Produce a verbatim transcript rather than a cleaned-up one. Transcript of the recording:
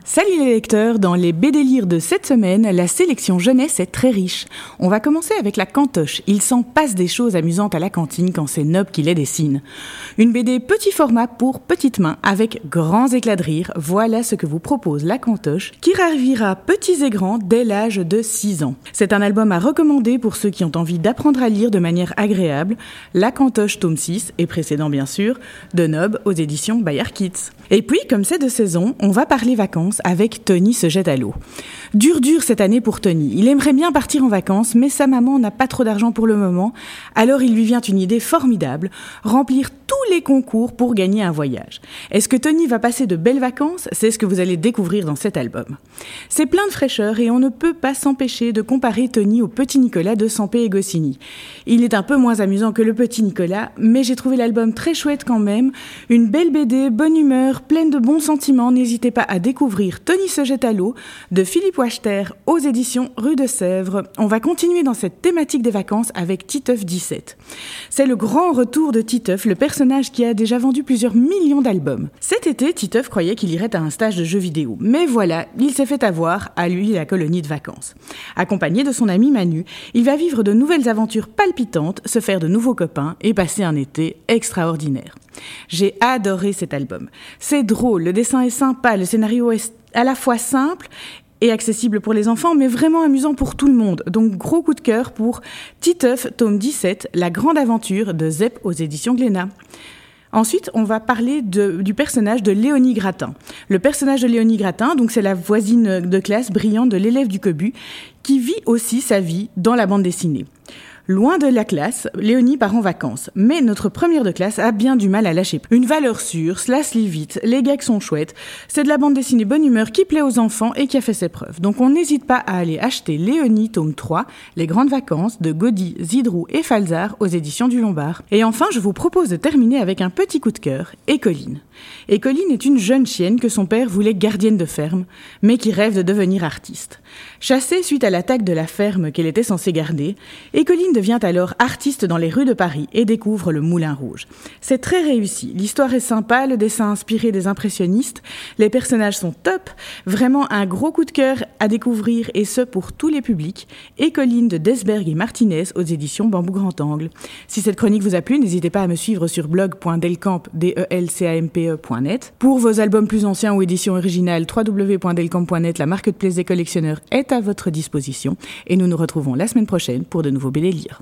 Salut les lecteurs, dans les B D Lire de cette semaine, la sélection jeunesse est très riche. On va commencer avec La Cantoche. Il s'en passe des choses amusantes à la cantine quand c'est Nob qui les dessine. Une B D petit format pour petites mains avec grands éclats de rire. Voilà ce que vous propose La Cantoche, qui ravira petits et grands dès l'âge de six ans. C'est un album à recommander pour ceux qui ont envie d'apprendre à lire de manière agréable. La Cantoche tome six, et précédent bien sûr, de Nob aux éditions Bayard Kids. Et puis, comme c'est de saison, on va parler vacances avec Tony se jette à l'eau. Dur dur cette année pour Tony. Il aimerait bien partir en vacances, mais sa maman n'a pas trop d'argent pour le moment. Alors il lui vient une idée formidable, remplir tous les concours pour gagner un voyage. Est-ce que Tony va passer de belles vacances ? C'est ce que vous allez découvrir dans cet album. C'est plein de fraîcheur et on ne peut pas s'empêcher de comparer Tony au petit Nicolas de Sampé et Goscinny. Il est un peu moins amusant que le petit Nicolas, mais j'ai trouvé l'album très chouette quand même. Une belle B D, bonne humeur, pleine de bons sentiments. N'hésitez pas à découvrir Tony se jette à l'eau de Philippe Wachter aux éditions Rue de Sèvres. On va continuer dans cette thématique des vacances avec Titeuf dix-sept. C'est le grand retour de Titeuf, le personnage qui a déjà vendu plusieurs millions d'albums. Cet été, Titeuf croyait qu'il irait à un stage de jeux vidéo. Mais voilà, il s'est fait avoir, à lui la colonie de vacances. Accompagné de son ami Manu, il va vivre de nouvelles aventures palpitantes, se faire de nouveaux copains et passer un été extraordinaire. J'ai adoré cet album. C'est drôle, le dessin est sympa, le scénario est à la fois simple et accessible pour les enfants, mais vraiment amusant pour tout le monde. Donc gros coup de cœur pour Titeuf, tome dix-sept, La grande aventure de Zep aux éditions Glénat. Ensuite, on va parler de, du personnage de Léonie Gratin. Le personnage de Léonie Gratin, donc c'est la voisine de classe brillante de l'élève du Cobu, qui vit aussi sa vie dans la bande dessinée. Loin de la classe, Léonie part en vacances. Mais notre première de classe a bien du mal à lâcher. Une valeur sûre, cela se lit vite, les gags sont chouettes. C'est de la bande dessinée bonne humeur qui plaît aux enfants et qui a fait ses preuves. Donc on n'hésite pas à aller acheter Léonie, tome trois, Les grandes vacances de Gaudi, Zidrou et Falzar aux éditions du Lombard. Et enfin, je vous propose de terminer avec un petit coup de cœur, Écoline. Écoline est une jeune chienne que son père voulait gardienne de ferme, mais qui rêve de devenir artiste. Chassée suite à l'attaque de la ferme qu'elle était censée garder, Écoline devient alors artiste dans les rues de Paris et découvre le Moulin Rouge. C'est très réussi, l'histoire est sympa, le dessin inspiré des impressionnistes, les personnages sont top, vraiment un gros coup de cœur à découvrir et ce pour tous les publics. Écoline de Desberg et Martinez aux éditions Bambou Grand Angle. Si cette chronique vous a plu, n'hésitez pas à me suivre sur blog point delcamp point net. Pour vos albums plus anciens ou éditions originales, w w w point delcamp point net, la marketplace des collectionneurs est à votre disposition et nous nous retrouvons la semaine prochaine pour de nouveaux B D Lire.